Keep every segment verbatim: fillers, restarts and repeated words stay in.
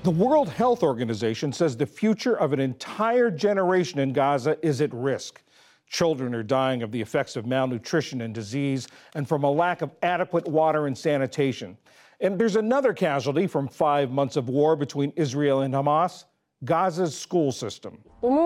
The World Health Organization says the future of an entire generation in Gaza is at risk. Children are dying of the effects of malnutrition and disease and from a lack of adequate water and sanitation. And there's another casualty from five months of war between Israel and Hamas, Gaza's school system.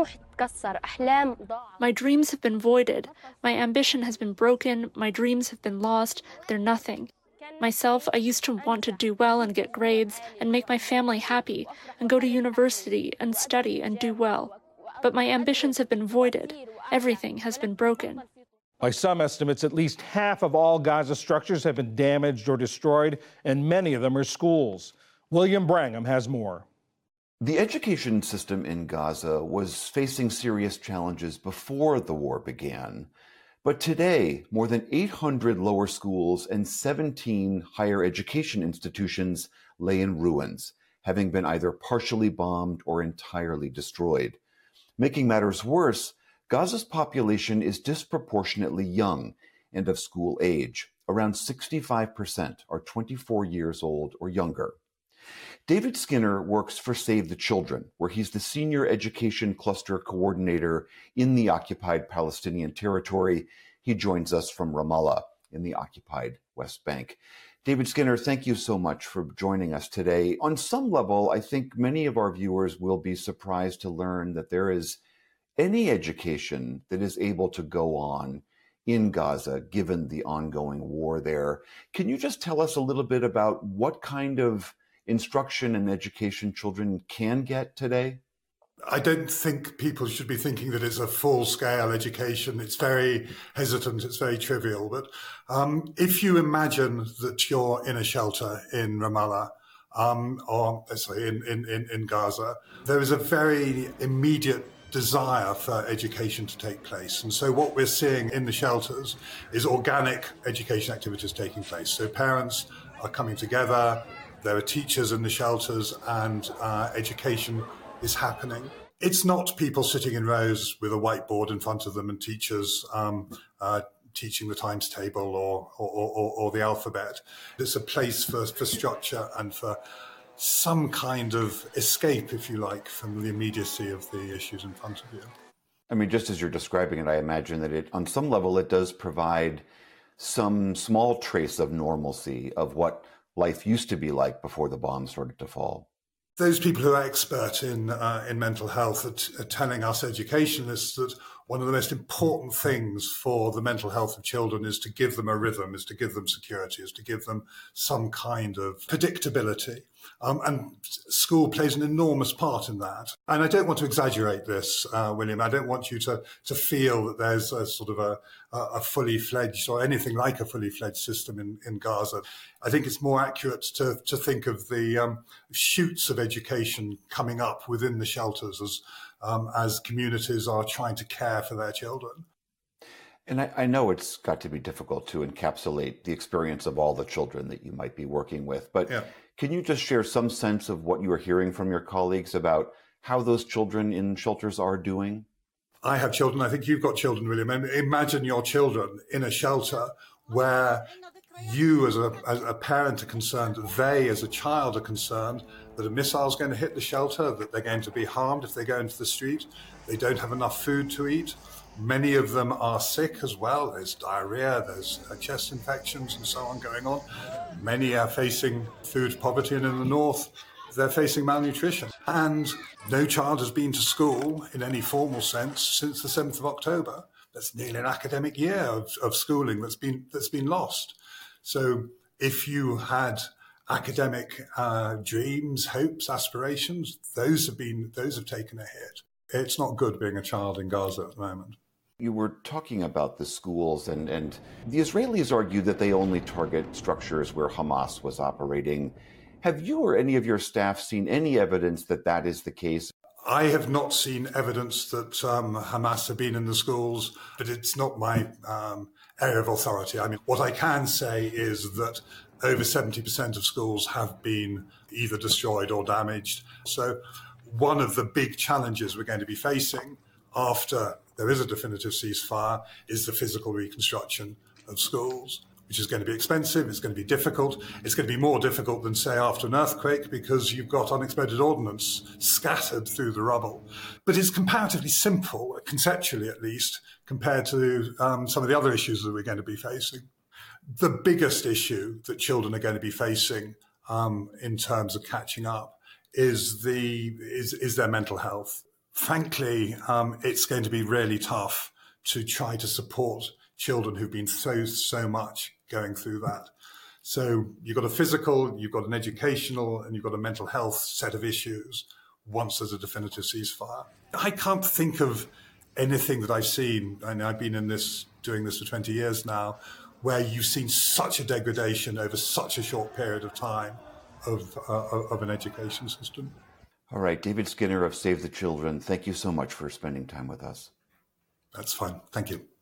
My dreams have been voided. My ambition has been broken. My dreams have been lost. They're nothing. Myself, I used to want to do well and get grades and make my family happy and go to university and study and do well. But my ambitions have been voided. Everything has been broken. By some estimates, at least half of all Gaza structures have been damaged or destroyed, and many of them are schools. William Brangham has more. The education system in Gaza was facing serious challenges before the war began. But today, more than eight hundred lower schools and seventeen higher education institutions lay in ruins, having been either partially bombed or entirely destroyed. Making matters worse, Gaza's population is disproportionately young and of school age. Around sixty-five percent are twenty-four years old or younger. David Skinner works for Save the Children, where he's the senior education cluster coordinator in the occupied Palestinian territory. He joins us from Ramallah in the occupied West Bank. David Skinner, thank you so much for joining us today. On some level, I think many of our viewers will be surprised to learn that there is any education that is able to go on in Gaza, given the ongoing war there. Can you just tell us a little bit about what kind of instruction and education children can get today? I don't think people should be thinking that it's a full-scale education. It's very hesitant, it's very trivial. But um, if you imagine that you're in a shelter in Ramallah, um, or sorry, in, in, in, in Gaza, there is a very immediate desire for education to take place. And so what we're seeing in the shelters is organic education activities taking place. So parents are coming together, there are teachers in the shelters, and uh, education is happening. It's not people sitting in rows with a whiteboard in front of them and teachers um, uh, teaching the times table or, or, or, or the alphabet. It's a place for, for structure and for some kind of escape, if you like, from the immediacy of the issues in front of you. I mean, just as you're describing it, I imagine that it, on some level, it does provide some small trace of normalcy of what life used to be like before the bombs started to fall. Those people who are expert in uh, in mental health are, t- are telling us educationalists that one of the most important things for the mental health of children is to give them a rhythm, is to give them security, is to give them some kind of predictability. Um, and school plays an enormous part in that. And I don't want to exaggerate this, uh, William. I don't want you to, to feel that there's a sort of a, a fully fledged or anything like a fully fledged system in, in Gaza. I think it's more accurate to, to think of the um, shoots of education coming up within the shelters as um, as communities are trying to care for their children. And I, I know it's got to be difficult to encapsulate the experience of all the children that you might be working with, but yeah. Can you just share some sense of what you are hearing from your colleagues about how those children in shelters are doing? I have children. I think you've got children, William. Imagine your children in a shelter where you as a, as a parent are concerned, they as a child are concerned that a missile is going to hit the shelter, that they're going to be harmed if they go into the street. They don't have enough food to eat. Many of them are sick as well. There's diarrhea, there's chest infections and so on going on. Many are facing food poverty, and in the north, they're facing malnutrition. And no child has been to school in any formal sense since the seventh of October. That's nearly an academic year of, of schooling that's been that's been lost. So if you had academic uh, dreams, hopes, aspirations, those have been those have taken a hit. It's not good being a child in Gaza at the moment. You were talking about the schools, and, and the Israelis argue that they only target structures where Hamas was operating. Have you or any of your staff seen any evidence that that is the case? I have not seen evidence that um, Hamas have been in the schools, but it's not my um, area of authority. I mean, what I can say is that over seventy percent of schools have been either destroyed or damaged. So one of the big challenges we're going to be facing after there is a definitive ceasefire is the physical reconstruction of schools. which is going to be expensive, it's going to be difficult. It's going to be more difficult than, say, after an earthquake because you've got unexploded ordnance scattered through the rubble. But it's comparatively simple, conceptually at least, compared to um, some of the other issues that we're going to be facing. The biggest issue that children are going to be facing um, in terms of catching up is, the, is, is their mental health. Frankly, um, it's going to be really tough to try to support children who've been so, so much going through that. So you've got a physical, you've got an educational, and you've got a mental health set of issues once there's a definitive ceasefire. I can't think of anything that I've seen, and I've been in this, doing this for twenty years now, where you've seen such a degradation over such a short period of time of, uh, of an education system. All right, David Skinner of Save the Children, thank you so much for spending time with us. That's fine. Thank you.